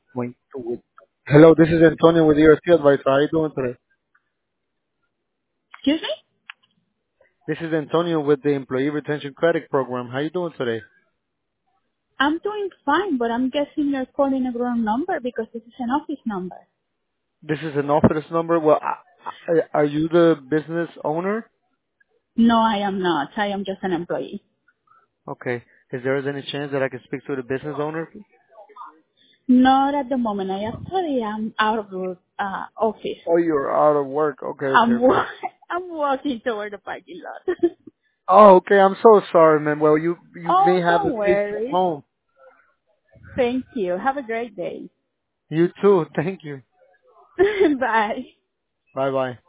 Wait, wait. Hello, this is Antonio with ERC Advisor. How are you doing today? Excuse me? This is Antonio with the Employee Retention Credit Program. How are you doing today? I'm doing fine, but I'm guessing you're calling a wrong number because this is an office number. This is an office number. Well, are you the business owner? No, I am not. I am just an employee. Okay. Is there any chance that I can speak to the business owner? Not at the moment. I actually am out of the office. Oh, you're out of work. Okay, okay, I'm okay. wa- I'm walking toward the parking lot. Oh, okay. I'm so sorry, man. Well, you may Oh, have a don't safe trip worry. home. Thank you. Have a great day. You too. Thank you. Bye. Bye bye.